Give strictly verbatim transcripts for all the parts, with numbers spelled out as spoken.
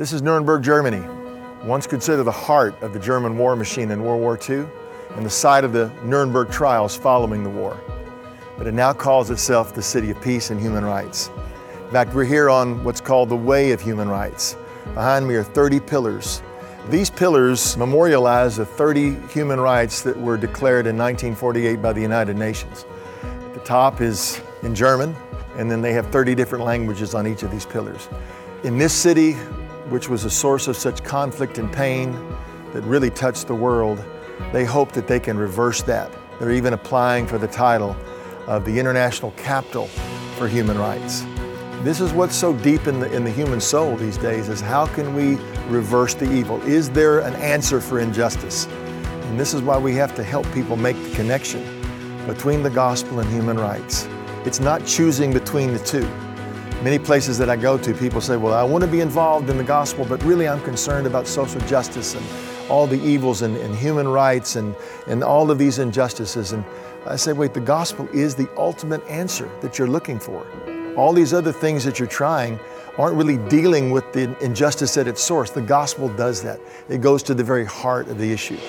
This is Nuremberg, Germany, once considered the heart of the German war machine in World War Two and the site of the Nuremberg trials following the war. But it now calls itself the city of peace and human rights. In fact, we're here on what's called the Way of Human Rights. Behind me are thirty pillars. These pillars memorialize the thirty human rights that were declared in nineteen forty-eight by the United Nations. At the top is in German, and then they have thirty different languages on each of these pillars. In this city, which was a source of such conflict and pain that really touched the world, they hope that they can reverse that. They're even applying for the title of the International Capital for Human Rights. This is what's so deep in the, in the human soul these days, is how can we reverse the evil? Is there an answer for injustice? And this is why we have to help people make the connection between the gospel and human rights. It's not choosing between the two. Many places that I go to, people say, well, I want to be involved in the gospel, but really I'm concerned about social justice and all the evils and, and human rights and, and all of these injustices. And I say, wait, the gospel is the ultimate answer that you're looking for. All these other things that you're trying aren't really dealing with the injustice at its source. The gospel does that. It goes to the very heart of the issue.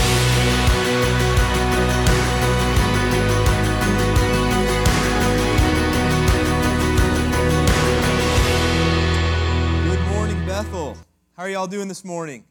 How are y'all doing this morning?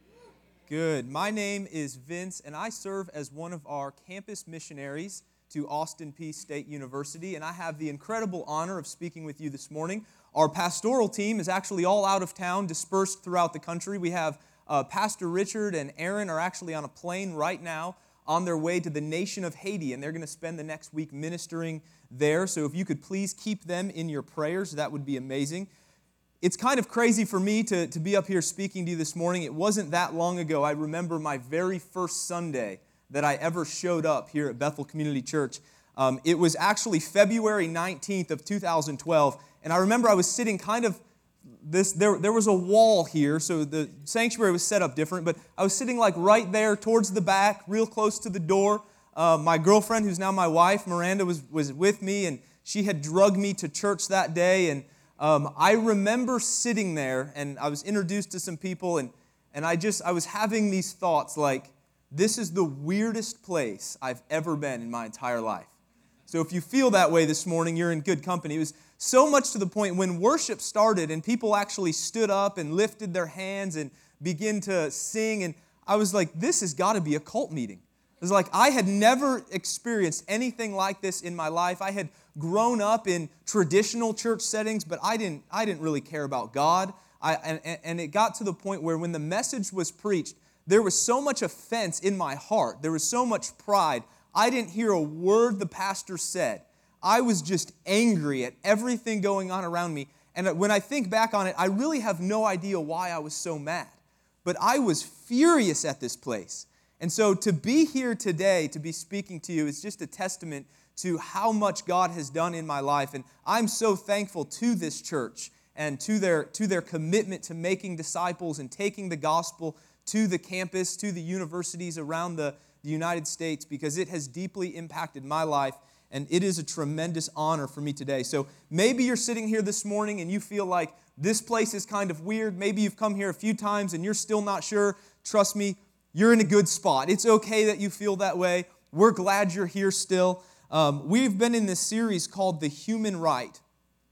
Good. My name is Vince, and I serve as one of our campus missionaries to Austin Peay State University, and I have the incredible honor of speaking with you this morning. Our pastoral team is actually all out of town, dispersed throughout the country. We have uh, Pastor Richard and Aaron are actually on a plane right now on their way to the nation of Haiti, and they're going to spend the next week ministering there. So if you could please keep them in your prayers, that would be amazing. It's kind of crazy for me to, to be up here speaking to you this morning. It wasn't that long ago. I remember my very first Sunday that I ever showed up here at Bethel Community Church. Um, it was actually February nineteenth of two thousand twelve, and I remember I was sitting kind of, this. there, there was a wall here, so the sanctuary was set up different, but I was sitting like right there towards the back, real close to the door. Uh, my girlfriend, who's now my wife, Miranda, was, was with me, and she had drugged me to church that day, and Um, I remember sitting there, and I was introduced to some people, and, and I just, I was having these thoughts like, this is the weirdest place I've ever been in my entire life. So if you feel that way this morning, you're in good company. It was so much to the point when worship started and people actually stood up and lifted their hands and began to sing, and I was like, this has got to be a cult meeting. It was like I had never experienced anything like this in my life. I had grown up in traditional church settings, but I didn't I didn't really care about God. I, and, and it got to the point where when the message was preached, there was so much offense in my heart. There was so much pride. I didn't hear a word the pastor said. I was just angry at everything going on around me. And when I think back on it, I really have no idea why I was so mad. But I was furious at this place. And so to be here today, to be speaking to you, is just a testament to how much God has done in my life. And I'm so thankful to this church and to their, to their commitment to making disciples and taking the gospel to the campus, to the universities around the, the United States, because it has deeply impacted my life, and it is a tremendous honor for me today. So maybe you're sitting here this morning and you feel like this place is kind of weird. Maybe you've come here a few times and you're still not sure. Trust me, you're in a good spot. It's okay that you feel that way. We're glad you're here still. Um, we've been in this series called The Human Right.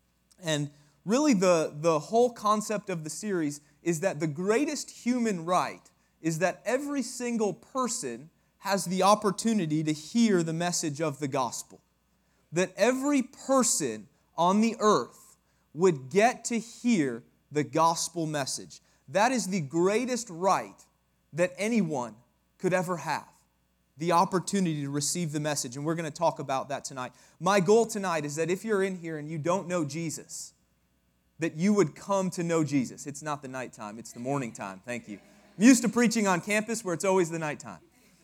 And really the, the whole concept of the series is that the greatest human right is that every single person has the opportunity to hear the message of the gospel. That every person on the earth would get to hear the gospel message. That is the greatest right that anyone could ever have, the opportunity to receive the message. And we're going to talk about that tonight. My goal tonight is that if you're in here and you don't know Jesus, that you would come to know Jesus. It's not the nighttime, it's the morning time. Thank you. I'm used to preaching on campus where it's always the nighttime.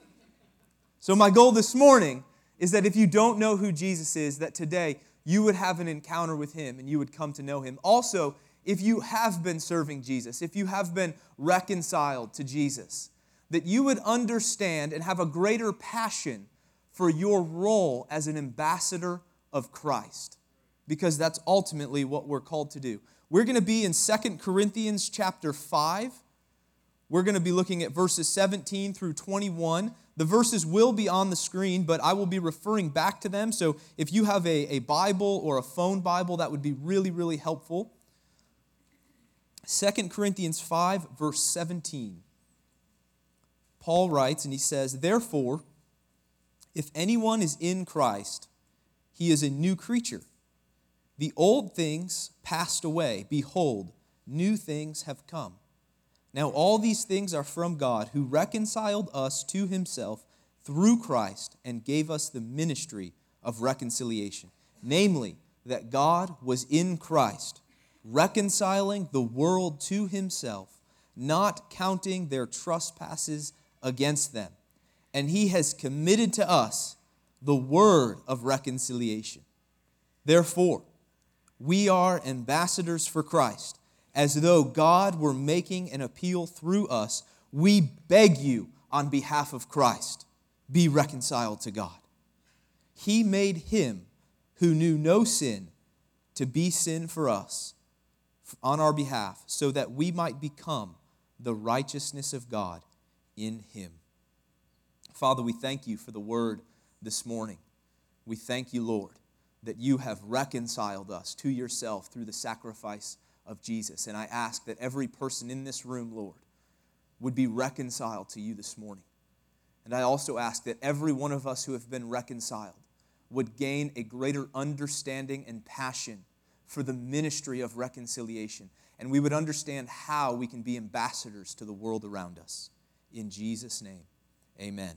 So my goal this morning is that if you don't know who Jesus is, that today you would have an encounter with Him and you would come to know Him. Also, if you have been serving Jesus, if you have been reconciled to Jesus, that you would understand and have a greater passion for your role as an ambassador of Christ. because that's ultimately what we're called to do. We're going to be in Second Corinthians chapter five. We're going to be looking at verses seventeen through twenty-one. The verses will be on the screen, but I will be referring back to them. So if you have a, a Bible or a phone Bible, that would be really, really helpful. Second Corinthians five, verse seventeen. Paul writes, and he says, "Therefore, if anyone is in Christ, he is a new creature. The old things passed away. Behold, new things have come. Now all these things are from God, who reconciled us to himself through Christ and gave us the ministry of reconciliation. Namely, that God was in Christ, reconciling the world to himself, not counting their trespasses against them. And he has committed to us the word of reconciliation. Therefore, we are ambassadors for Christ, as though God were making an appeal through us. We beg you on behalf of Christ, be reconciled to God. He made him who knew no sin to be sin for us on our behalf, so that we might become the righteousness of God in him." Father, we thank you for the word this morning. We thank you, Lord, that you have reconciled us to yourself through the sacrifice of Jesus. And I ask that every person in this room, Lord, would be reconciled to you this morning. And I also ask that every one of us who have been reconciled would gain a greater understanding and passion for the ministry of reconciliation. And we would understand how we can be ambassadors to the world around us. In Jesus' name, amen.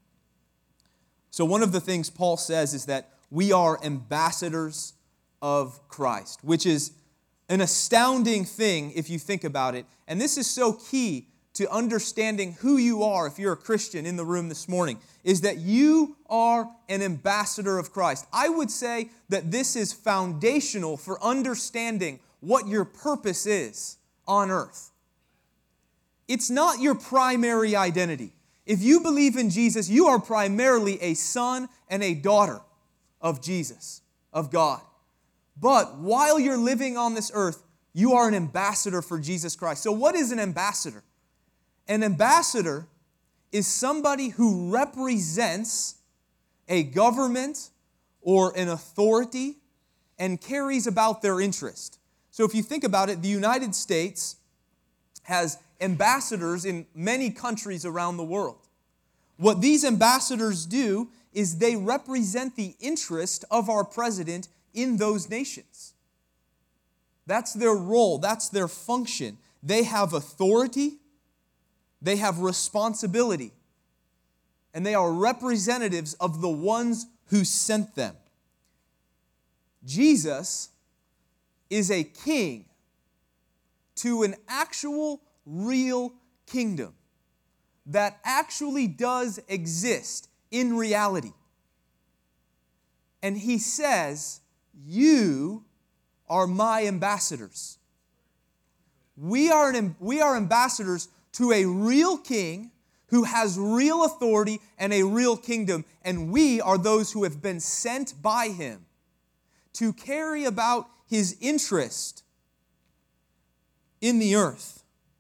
So one of the things Paul says is that we are ambassadors of Christ, which is an astounding thing if you think about it. And this is so key to understanding who you are if you're a Christian in the room this morning, is that you are an ambassador of Christ. I would say that this is foundational for understanding what your purpose is on earth. It's not your primary identity. If you believe in Jesus, you are primarily a son and a daughter of Jesus, of God. But while you're living on this earth, you are an ambassador for Jesus Christ. So what is an ambassador? An ambassador is somebody who represents a government or an authority and carries about their interest. So if you think about it, the United States has ambassadors in many countries around the world. What these ambassadors do is they represent the interest of our president in those nations. That's their role. That's their function. They have authority. They have responsibility. And they are representatives of the ones who sent them. Jesus is a king to an actual, real kingdom that actually does exist in reality. And he says, you are my ambassadors. We are, an, we are ambassadors to a real king who has real authority and a real kingdom, and we are those who have been sent by him to carry about his interest in the earth.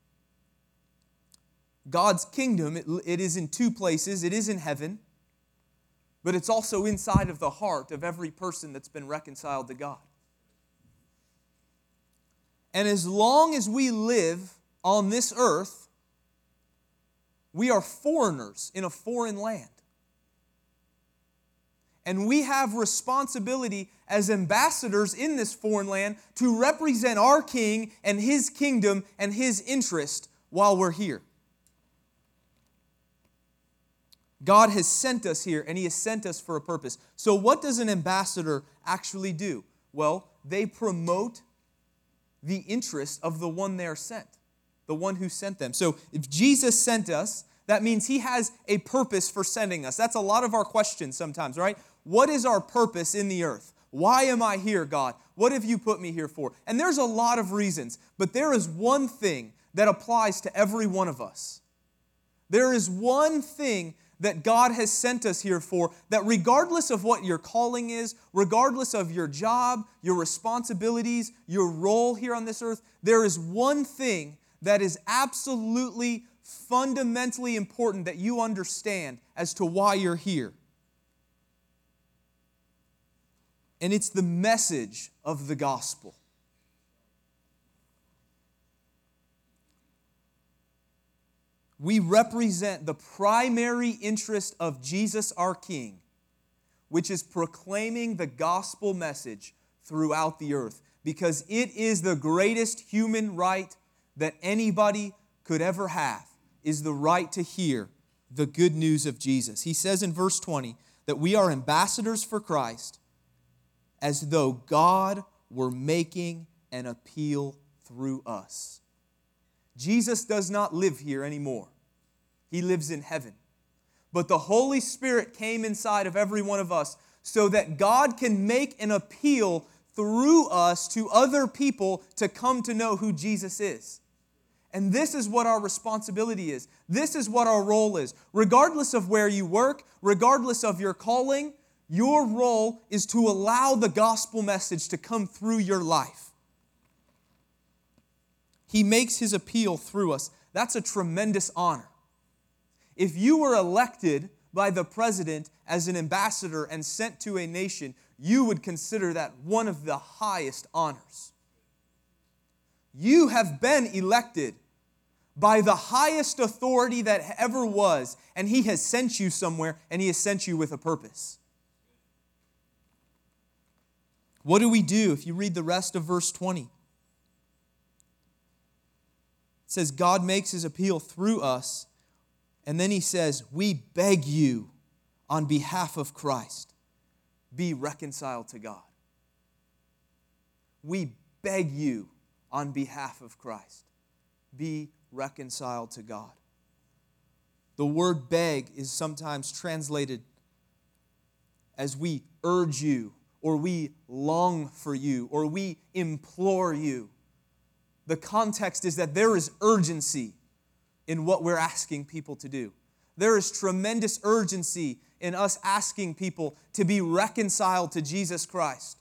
God's kingdom, it, it is in two places. It is in heaven, but it's also inside of the heart of every person that's been reconciled to God. And as long as we live on this earth, we are foreigners in a foreign land. And we have responsibility as ambassadors in this foreign land to represent our king and his kingdom and his interest while we're here. God has sent us here, and he has sent us for a purpose. So what does an ambassador actually do? Well, they promote the interest of the one they are sent, the one who sent them. So if Jesus sent us, that means he has a purpose for sending us. That's a lot of our questions sometimes, right? What is our purpose in the earth? Why am I here, God? What have you put me here for? And there's a lot of reasons, but there is one thing that applies to every one of us. There is one thing that God has sent us here for, that regardless of what your calling is, regardless of your job, your responsibilities, your role here on this earth, there is one thing that is absolutely fundamentally important that you understand as to why you're here. And it's the message of the gospel. We represent the primary interest of Jesus our King, which is proclaiming the gospel message throughout the earth, because it is the greatest human right that anybody could ever have, is the right to hear the good news of Jesus. He says in verse twenty that we are ambassadors for Christ, as though God were making an appeal through us. Jesus does not live here anymore. He lives in heaven. But the Holy Spirit came inside of every one of us so that God can make an appeal through us to other people to come to know who Jesus is. And this is what our responsibility is. This is what our role is. Regardless of where you work, regardless of your calling, your role is to allow the gospel message to come through your life. He makes His appeal through us. That's a tremendous honor. If you were elected by the president as an ambassador and sent to a nation, you would consider that one of the highest honors. You have been elected by the highest authority that ever was, and He has sent you somewhere, and He has sent you with a purpose. What do we do if you read the rest of verse twenty? It says, God makes His appeal through us, and then He says, we beg you on behalf of Christ, be reconciled to God. We beg you on behalf of Christ, be reconciled to God. The word beg is sometimes translated as we urge you, or we long for you, or we implore you. The context is that there is urgency in what we're asking people to do. There is tremendous urgency in us asking people to be reconciled to Jesus Christ.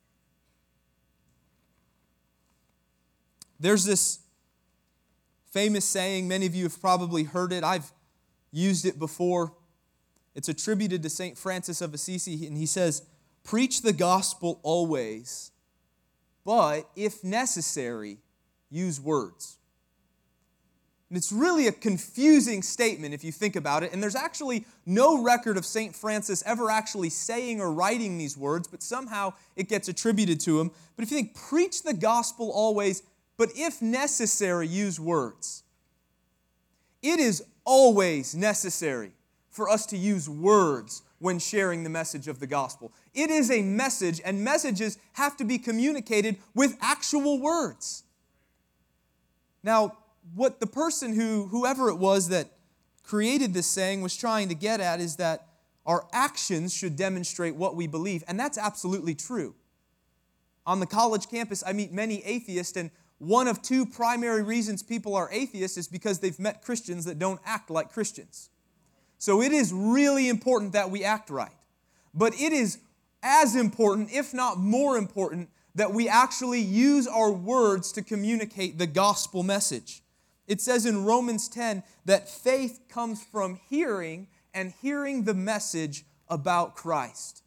There's this famous saying, many of you have probably heard it. I've used it before. It's attributed to Saint Francis of Assisi, and he says, preach the gospel always, but if necessary, use words. And it's really a confusing statement if you think about it, and there's actually no record of Saint Francis ever actually saying or writing these words, but somehow it gets attributed to him. But if you think, preach the gospel always, but if necessary, use words. It is always necessary for us to use words when sharing the message of the gospel. It is a message, and messages have to be communicated with actual words. Now, what the person who, whoever it was that created this saying was trying to get at is that our actions should demonstrate what we believe, and that's absolutely true. On the college campus, I meet many atheists, and one of two primary reasons people are atheists is because they've met Christians that don't act like Christians. So it is really important that we act right. But it is as important, if not more important, that we actually use our words to communicate the gospel message. It says in Romans ten that faith comes from hearing, and hearing the message about Christ.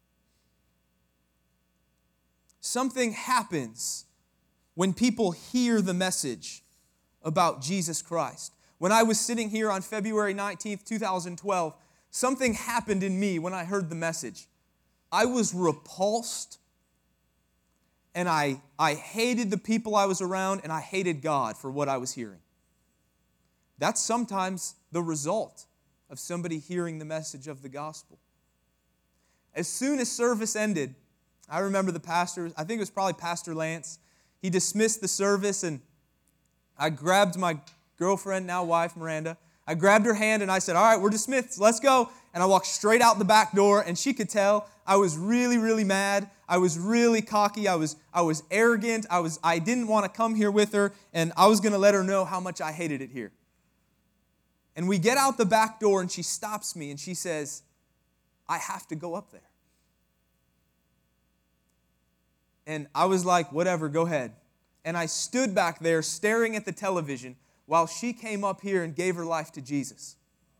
Something happens when people hear the message about Jesus Christ. When I was sitting here on February nineteenth, two thousand twelve, something happened in me when I heard the message. I was repulsed, and I, I hated the people I was around, and I hated God for what I was hearing. That's sometimes the result of somebody hearing the message of the gospel. As soon as service ended, I remember the pastor, I think it was probably Pastor Lance, he dismissed the service, and I grabbed my girlfriend, now wife, Miranda. I grabbed her hand and I said, all right, we're dismissed, let's go. And I walked straight out the back door, and she could tell I was really, really mad. I was really cocky. I was, I was arrogant. I, was, I didn't want to come here with her, and I was going to let her know how much I hated it here. And we get out the back door, and she stops me, and she says, I have to go up there. And I was like, whatever, go ahead. And I stood back there staring at the television while she came up here and gave her life to Jesus.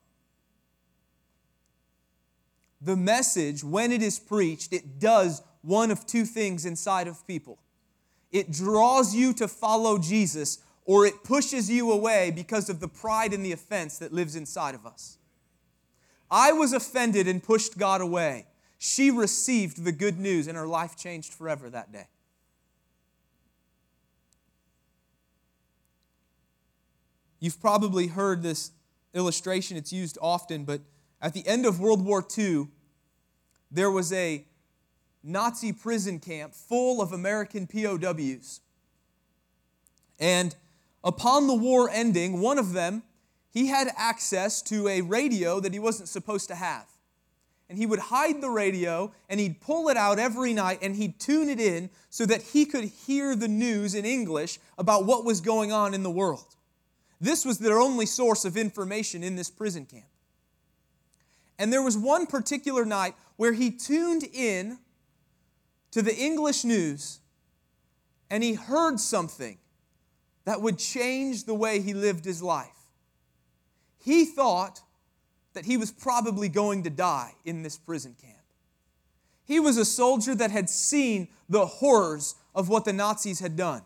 The message, when it is preached, it does one of two things inside of people. It draws you to follow Jesus, or it pushes you away because of the pride and the offense that lives inside of us. I was offended and pushed God away. She received the good news, and her life changed forever that day. You've probably heard this illustration. It's used often, but at the end of World War Two, there was a Nazi prison camp full of American P O Ws. And upon the war ending, one of them, he had access to a radio that he wasn't supposed to have. And he would hide the radio, and he'd pull it out every night, and he'd tune it in so that he could hear the news in English about what was going on in the world. This was their only source of information in this prison camp. And there was one particular night where he tuned in to the English news, and he heard something that would change the way he lived his life. He thought that he was probably going to die in this prison camp. He was a soldier that had seen the horrors of what the Nazis had done.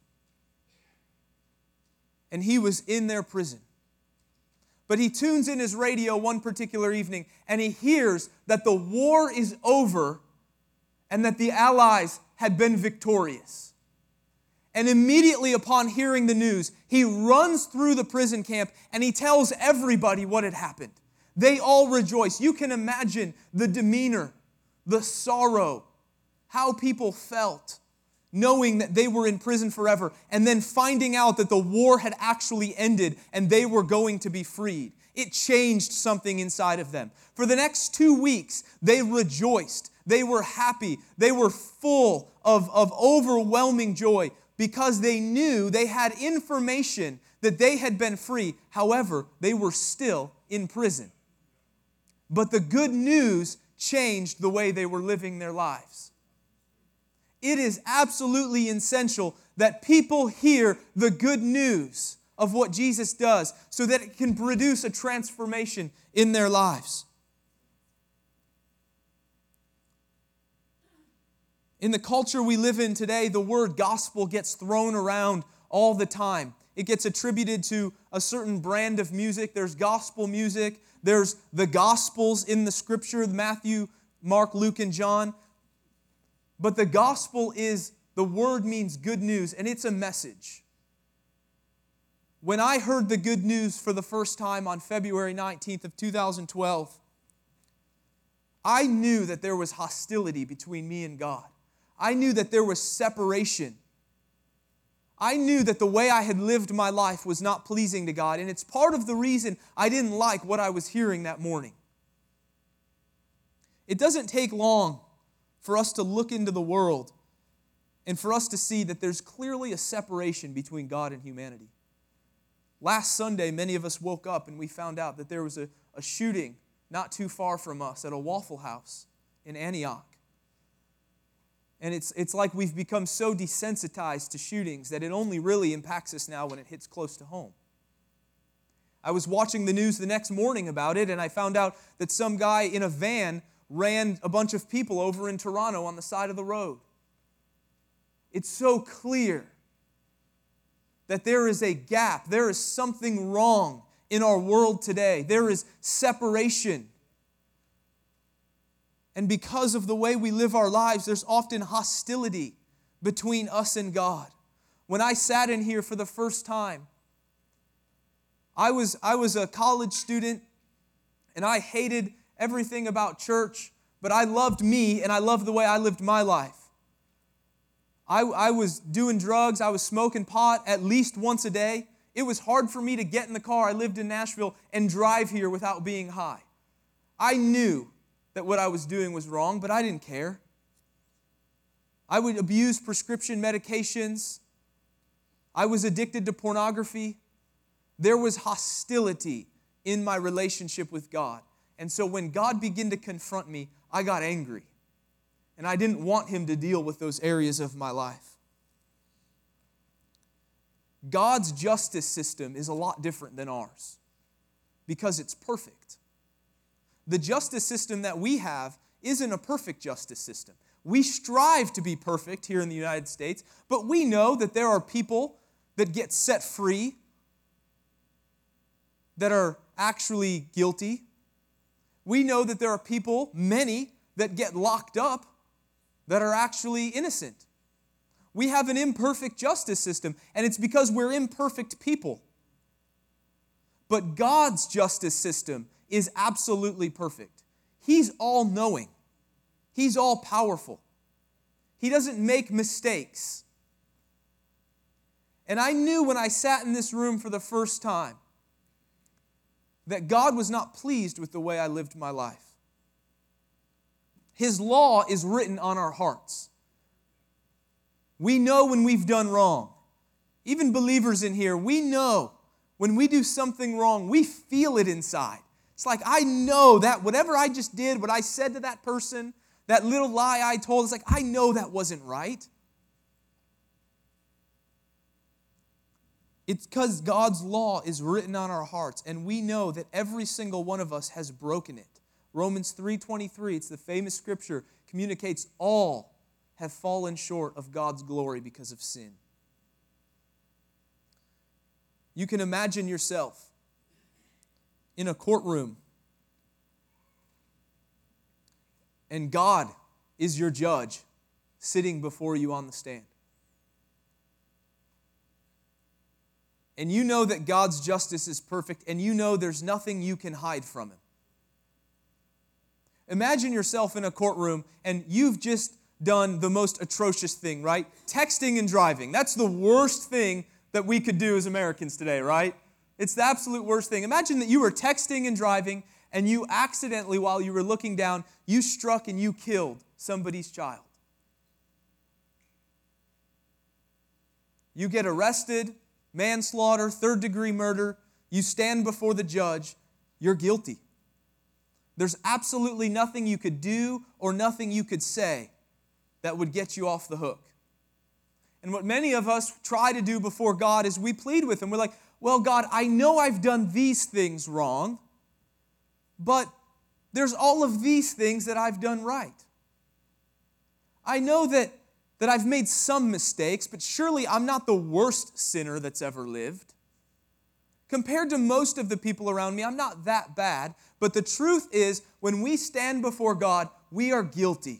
And he was in their prison. But he tunes in his radio one particular evening, and he hears that the war is over and that the Allies had been victorious. And immediately upon hearing the news, he runs through the prison camp and he tells everybody what had happened. They all rejoice. You can imagine the demeanor, the sorrow, how people felt knowing that they were in prison forever, and then finding out that the war had actually ended and they were going to be freed. It changed something inside of them. For the next two weeks, they rejoiced. They were happy. They were full of, of overwhelming joy because they knew they had information that they had been free. However, they were still in prison. But the good news changed the way they were living their lives. It is absolutely essential that people hear the good news of what Jesus does so that it can produce a transformation in their lives. In the culture we live in today, the word gospel gets thrown around all the time. It gets attributed to a certain brand of music. There's gospel music. There's the Gospels in the Scripture, Matthew, Mark, Luke, and John. But the gospel is, the word means good news, and it's a message. When I heard the good news for the first time on February nineteenth of two thousand twelve, I knew that there was hostility between me and God. I knew that there was separation. I knew that the way I had lived my life was not pleasing to God, and it's part of the reason I didn't like what I was hearing that morning. It doesn't take long for us to look into the world and for us to see that there's clearly a separation between God and humanity. Last Sunday, many of us woke up and we found out that there was a, a shooting not too far from us at a Waffle House in Antioch. And it's, it's like we've become so desensitized to shootings that it only really impacts us now when it hits close to home. I was watching the news the next morning about it, and I found out that some guy in a van ran a bunch of people over in Toronto on the side of the road. It's so clear that there is a gap. There is something wrong in our world today. There is separation. And because of the way we live our lives, there's often hostility between us and God. When I sat in here for the first time, I was, I was a college student, and I hated everything about church, but I loved me, and I loved the way I lived my life. I, I was doing drugs. I was smoking pot at least once a day. It was hard for me to get in the car. I lived in Nashville and drive here without being high. I knew that what I was doing was wrong, but I didn't care. I would abuse prescription medications. I was addicted to pornography. There was hostility in my relationship with God. And so when God began to confront me, I got angry. And I didn't want Him to deal with those areas of my life. God's justice system is a lot different than ours because it's perfect. The justice system that we have isn't a perfect justice system. We strive to be perfect here in the United States, but we know that there are people that get set free that are actually guilty. We know that there are people, many, that get locked up that are actually innocent. We have an imperfect justice system, and it's because we're imperfect people. But God's justice system is absolutely perfect. He's all-knowing. He's all-powerful. He doesn't make mistakes. And I knew when I sat in this room for the first time that God was not pleased with the way I lived my life. His law is written on our hearts. We know when we've done wrong. Even believers in here, we know when we do something wrong, we feel it inside. It's like, I know that whatever I just did, what I said to that person, that little lie I told, it's like, I know that wasn't right. It's because God's law is written on our hearts, and we know that every single one of us has broken it. Romans three twenty-three, it's the famous scripture, communicates all have fallen short of God's glory because of sin. You can imagine yourself in a courtroom, and God is your judge sitting before you on the stand. And you know that God's justice is perfect, and you know there's nothing you can hide from Him. Imagine yourself in a courtroom, and you've just done the most atrocious thing, right? Texting and driving. That's the worst thing that we could do as Americans today, right? It's the absolute worst thing. Imagine that you were texting and driving, and you accidentally, while you were looking down, you struck and you killed somebody's child. You get arrested, manslaughter, third-degree murder. You stand before the judge. You're guilty. There's absolutely nothing you could do or nothing you could say that would get you off the hook. And what many of us try to do before God is we plead with Him. We're like, well, God, I know I've done these things wrong, but there's all of these things that I've done right. I know that, that I've made some mistakes, but surely I'm not the worst sinner that's ever lived. Compared to most of the people around me, I'm not that bad. But the truth is, when we stand before God, we are guilty.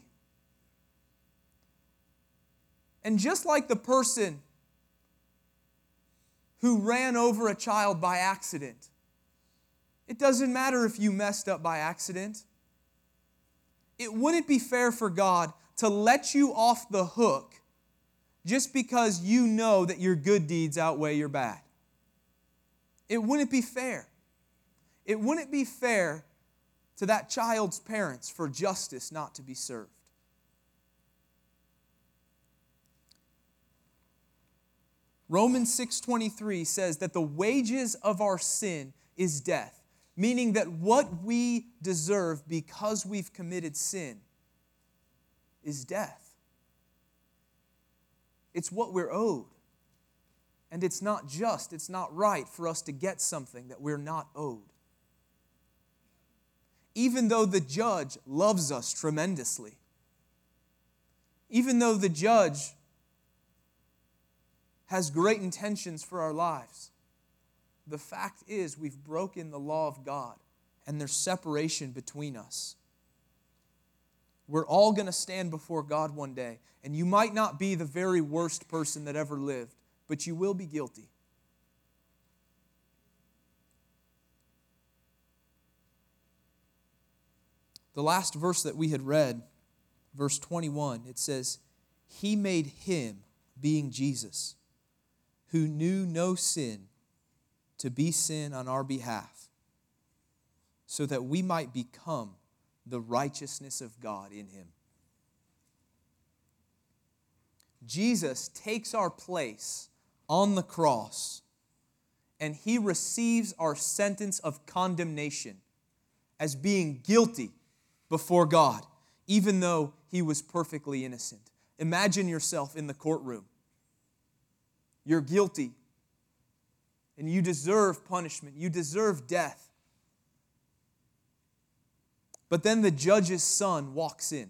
And just like the person who ran over a child by accident, it doesn't matter if you messed up by accident. It wouldn't be fair for God to let you off the hook just because you know that your good deeds outweigh your bad. It wouldn't be fair. It wouldn't be fair to that child's parents for justice not to be served. Romans six twenty-three says that the wages of our sin is death, meaning that what we deserve because we've committed sin is death. It's what we're owed. And it's not just, it's not right for us to get something that we're not owed. Even though the judge loves us tremendously, even though the judge has great intentions for our lives, the fact is we've broken the law of God and there's separation between us. We're all going to stand before God one day, and you might not be the very worst person that ever lived, but you will be guilty. The last verse that we had read, verse twenty-one, it says, He made Him, being Jesus, who knew no sin, to be sin on our behalf, so that we might become the righteousness of God in Him. Jesus takes our place on the cross, and he receives our sentence of condemnation as being guilty before God, even though he was perfectly innocent. Imagine yourself in the courtroom. You're guilty, and you deserve punishment. You deserve death. But then the judge's son walks in.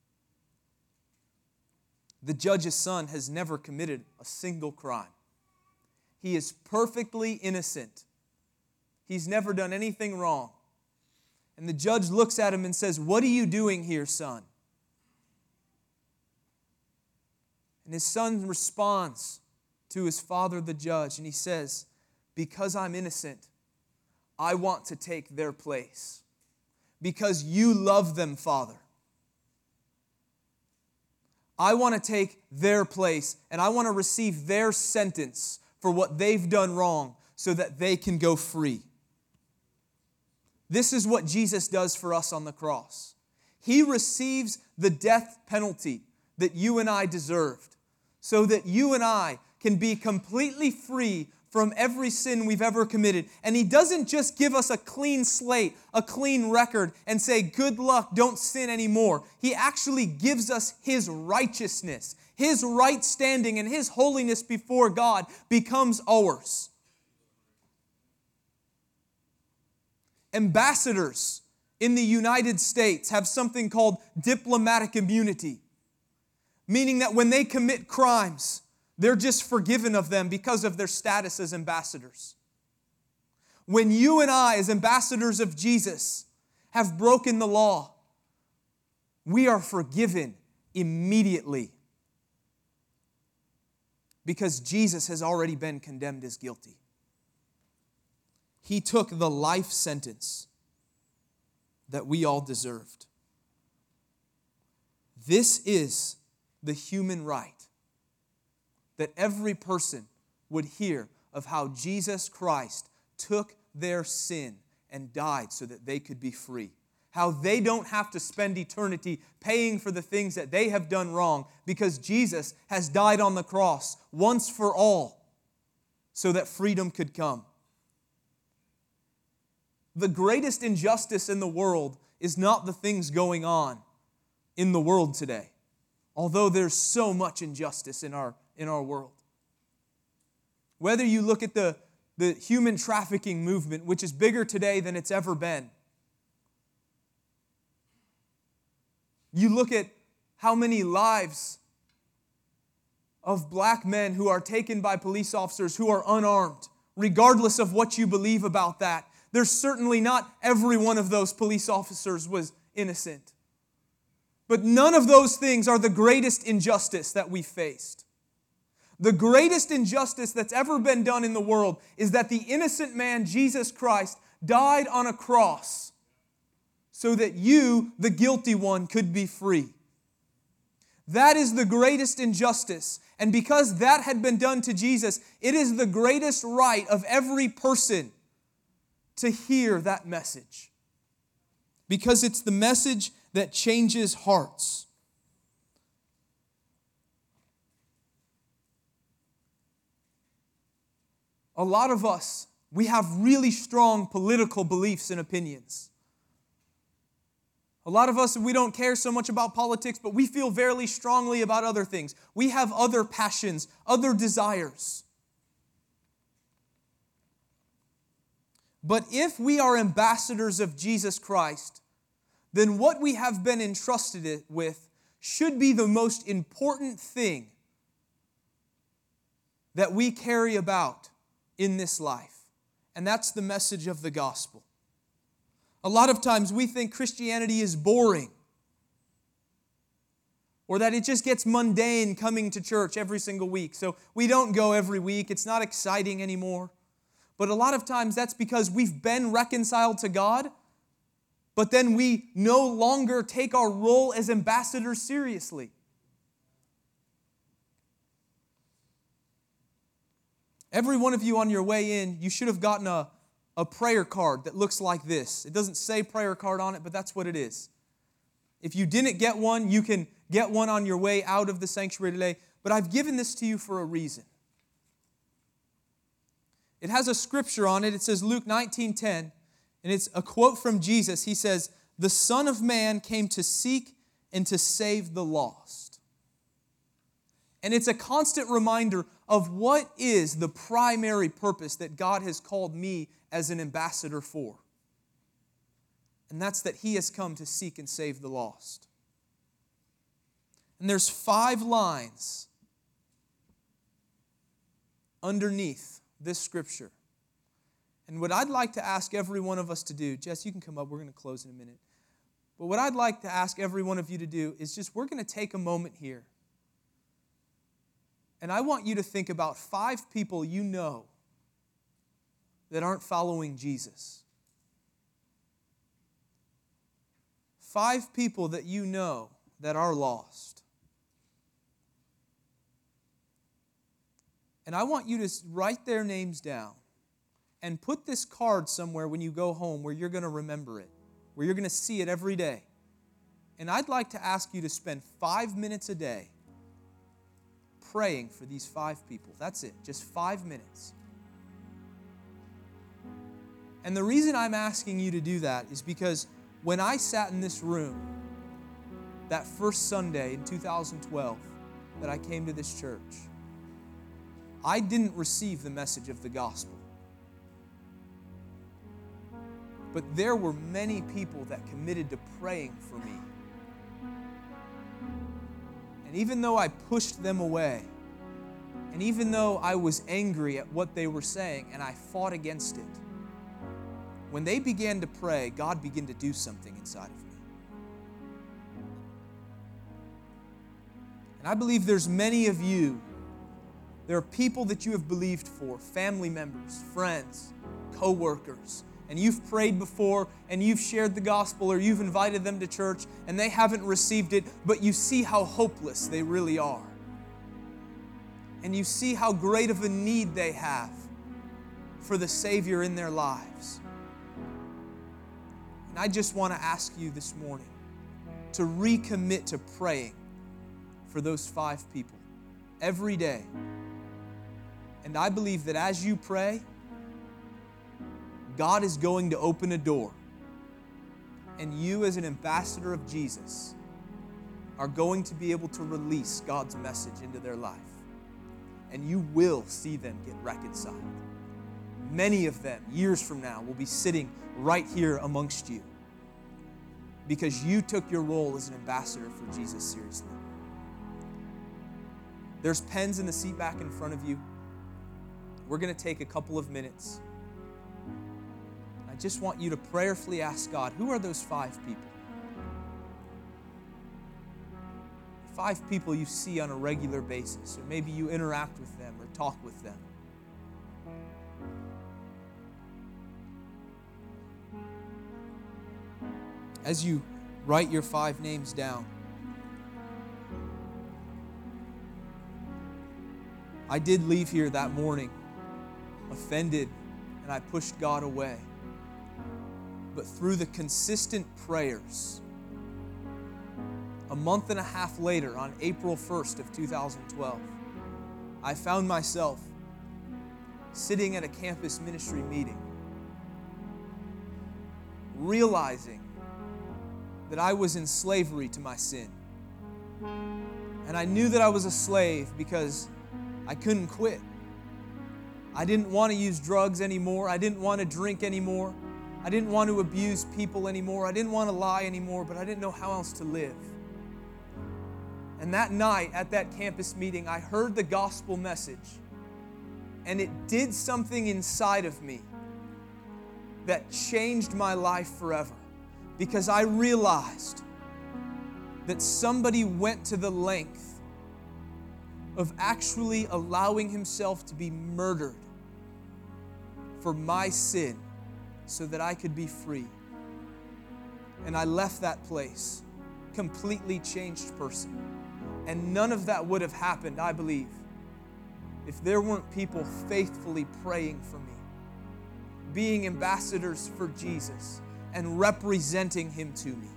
The judge's son has never committed a single crime. He is perfectly innocent. He's never done anything wrong. And the judge looks at him and says, "What are you doing here, son?" And his son responds to his father, the judge, and he says, "Because I'm innocent, I want to take their place. Because you love them, Father. I want to take their place, and I want to receive their sentence for what they've done wrong so that they can go free." This is what Jesus does for us on the cross. He receives the death penalty that you and I deserved so that you and I can be completely free from every sin we've ever committed. And He doesn't just give us a clean slate, a clean record, and say, "Good luck, don't sin anymore." He actually gives us His righteousness. His right standing and His holiness before God becomes ours. Ambassadors in the United States have something called diplomatic immunity, meaning that when they commit crimes, they're just forgiven of them because of their status as ambassadors. When you and I, as ambassadors of Jesus, have broken the law, we are forgiven immediately because Jesus has already been condemned as guilty. He took the life sentence that we all deserved. This is the human right that every person would hear of how Jesus Christ took their sin and died so that they could be free. How they don't have to spend eternity paying for the things that they have done wrong because Jesus has died on the cross once for all so that freedom could come. The greatest injustice in the world is not the things going on in the world today, although there's so much injustice in our, in our world. Whether you look at the, the human trafficking movement, which is bigger today than it's ever been, you look at how many lives of black men who are taken by police officers who are unarmed, regardless of what you believe about that. There's certainly not every one of those police officers was innocent. But none of those things are the greatest injustice that we faced. The greatest injustice that's ever been done in the world is that the innocent man, Jesus Christ, died on a cross so that you, the guilty one, could be free. That is the greatest injustice. And because that had been done to Jesus, it is the greatest right of every person to hear that message. Because it's the message that changes hearts. A lot of us, we have really strong political beliefs and opinions. A lot of us, we don't care so much about politics, but we feel very strongly about other things. We have other passions, other desires. But if we are ambassadors of Jesus Christ, then what we have been entrusted with should be the most important thing that we carry about in this life. And that's the message of the gospel. A lot of times we think Christianity is boring, or that it just gets mundane coming to church every single week. So we don't go every week. It's not exciting anymore. But a lot of times that's because we've been reconciled to God, but then we no longer take our role as ambassadors seriously. Every one of you on your way in, you should have gotten a, a prayer card that looks like this. It doesn't say prayer card on it, but that's what it is. If you didn't get one, you can get one on your way out of the sanctuary today. But I've given this to you for a reason. It has a scripture on it. It says Luke nineteen ten, and it's a quote from Jesus. He says, "The Son of Man came to seek and to save the lost." And it's a constant reminder of what is the primary purpose that God has called me as an ambassador for. And that's that He has come to seek and save the lost. And there's five lines underneath this scripture. And what I'd like to ask every one of us to do, Jess, you can come up, we're going to close in a minute. But what I'd like to ask every one of you to do is just, we're going to take a moment here. And I want you to think about five people you know that aren't following Jesus. Five people that you know that are lost. And I want you to write their names down and put this card somewhere when you go home where you're going to remember it, where you're going to see it every day. And I'd like to ask you to spend five minutes a day praying for these five people. That's it, just five minutes. And the reason I'm asking you to do that is because when I sat in this room that first Sunday in two thousand twelve that I came to this church, I didn't receive the message of the gospel. But there were many people that committed to praying for me. And even though I pushed them away, and even though I was angry at what they were saying and I fought against it, when they began to pray, God began to do something inside of me. And I believe there's many of you, there are people that you have believed for, family members, friends, co-workers, and you've prayed before, and you've shared the gospel, or you've invited them to church, and they haven't received it, but you see how hopeless they really are. And you see how great of a need they have for the Savior in their lives. And I just want to ask you this morning to recommit to praying for those five people every day. And I believe that as you pray, God is going to open a door. And you, as an ambassador of Jesus, are going to be able to release God's message into their life. And you will see them get reconciled. Many of them, years from now, will be sitting right here amongst you because you took your role as an ambassador for Jesus seriously. There's pens in the seat back in front of you. We're going to take a couple of minutes. I just want you to prayerfully ask God, who are those five people? Five people you see on a regular basis, or maybe you interact with them or talk with them. As you write your five names down, I did leave here that morning offended, and I pushed God away. But through the consistent prayers, a month and a half later, on April first of two thousand twelve, I found myself sitting at a campus ministry meeting, realizing that I was in slavery to my sin. And I knew that I was a slave because I couldn't quit. I didn't want to use drugs anymore. I didn't want to drink anymore. I didn't want to abuse people anymore. I didn't want to lie anymore, but I didn't know how else to live. And that night at that campus meeting, I heard the gospel message, and it did something inside of me that changed my life forever, because I realized that somebody went to the length of actually allowing himself to be murdered for my sin so that I could be free. And I left that place completely changed person. And none of that would have happened, I believe, if there weren't people faithfully praying for me, being ambassadors for Jesus, and representing Him to me.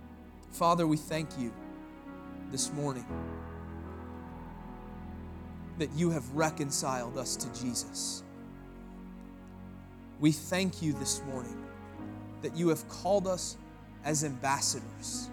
Father, we thank You this morning that you have reconciled us to Jesus. We thank you this morning that you have called us as ambassadors.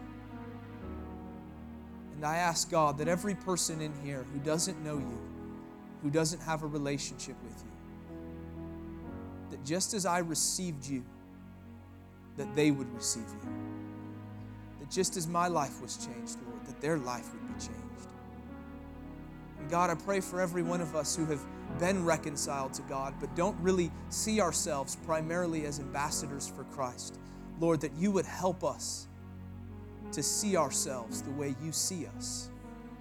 And I ask, God, that every person in here who doesn't know you, who doesn't have a relationship with you, that just as I received you, that they would receive you. That just as my life was changed, Lord, that their life would be changed. And God, I pray for every one of us who have been reconciled to God, but don't really see ourselves primarily as ambassadors for Christ. Lord, that you would help us to see ourselves the way you see us.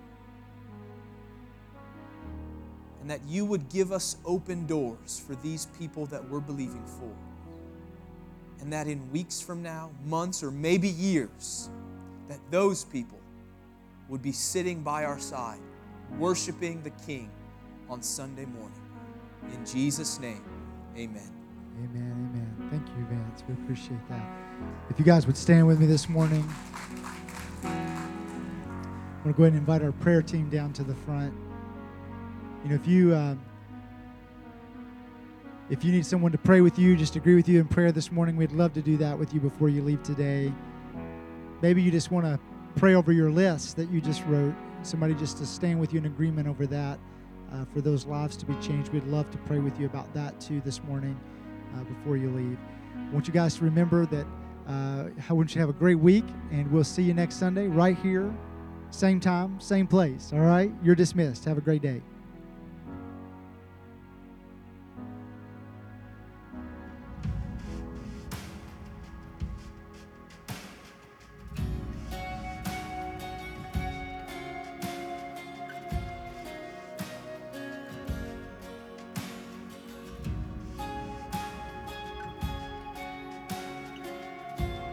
And that you would give us open doors for these people that we're believing for. And that in weeks from now, months, or maybe years, that those people would be sitting by our side, worshiping the King on Sunday morning. In Jesus' name, amen. Amen, amen. Thank you, Vance. We appreciate that. If you guys would stand with me this morning, I'm going to go ahead and invite our prayer team down to the front. You know, if you uh, if you need someone to pray with you, just agree with you in prayer this morning, we'd love to do that with you before you leave today. Maybe you just want to pray over your list that you just wrote. Somebody just to stand with you in agreement over that, uh, for those lives to be changed. We'd love to pray with you about that too this morning uh, before you leave. I want you guys to remember that uh, I want you to have a great week, and we'll see you next Sunday right here, same time, same place, all right? You're dismissed. Have a great day.